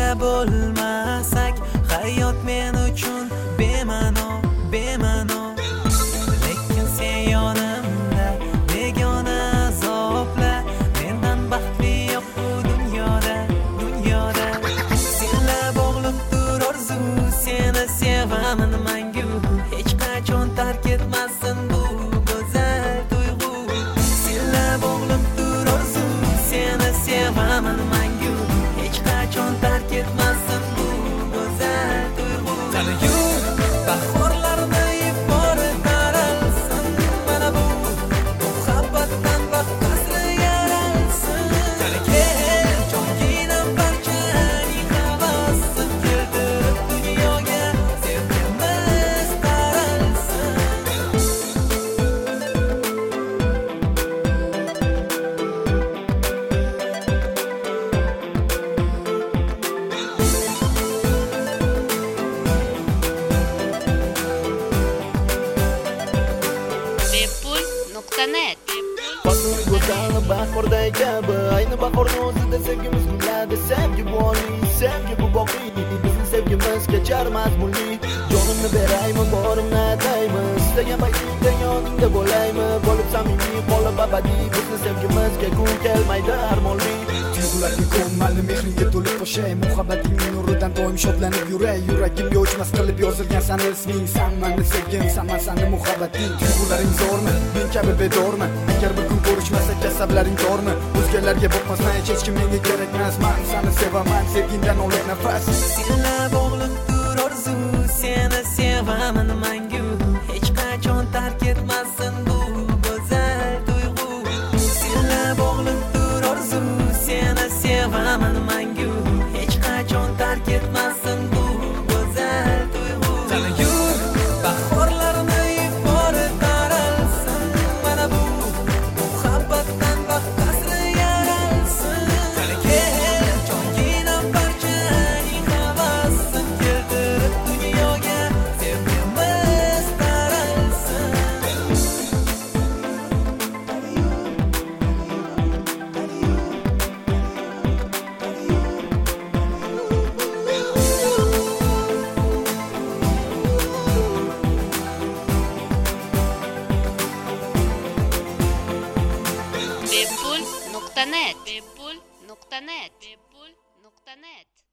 bo'lmasak hayot men uchun bema'no, bema'no. Lekin sen yonimda begona azobla, mendan baxtli yo'q bu dunyoda, dunyoda. Senla bog'liqdir orzu, seni sevaman mangu, hech qachon tark etmasin bu go'zal tuyg'u. Senla bog'liqdir orzu, seni sevaman mangu, hech qachon tark etmasin bu go'zal tuyg'u. Qani yur, bahorlarni ibori taralsin, mana bu muhabbatdan baxt asri yaralsin. Qani kel, jonginam barchaning havasin keltirib dunyoga, sevgimiz taralsin. Bepul.net Fasl go'zali bahorday kabi, ayni bahorning o'zida sevgimiz gulladi. Sevgi bu oliy, sevgi bu boqiy, bizning sevgimiz kechar mazmunli. Jonimni beraymi, borimni ataymi, istagan paytingda yoningda bo'laymi, bo'lib samimiy qolib abadiy. Bizning sevgimizga kun kelmaydi armonli. Tuyg'ularga ko'mmalni mehringga to'lib qo'shay, muhabbatingning nuridan doim shodlanib yuray. Yuragimga o'chmas qilib yozilgan sani isming, san meni sevgim, san sani muhabbating. Tuyg'ularing zo'rmi, men kabi bedormi? Agar bir kun ko'rishmasak asablaring tormi? O'zgalarga boqmasdan hech kim menga kerakmas. Men seni sevaman, sevgingdan olib nafas. Senla bog'liqdir orzu, seni sevaman mangu, hech qachon tark etmasin bu go'zal tuyg'u. Senla bog'liqdir orzu, seni sevaman mangu, hech qachon tark etmasin bu go'zal tuyg'u. Qani yur, bahorlarni ibori taralsin, mana bu muhabbatdan baxt asri yaralsin. Qani kel, jonginam barchaning havasin keltirib dunyoga, sevgimiz taralsin. Bepul.net Bepul.net Bepul.net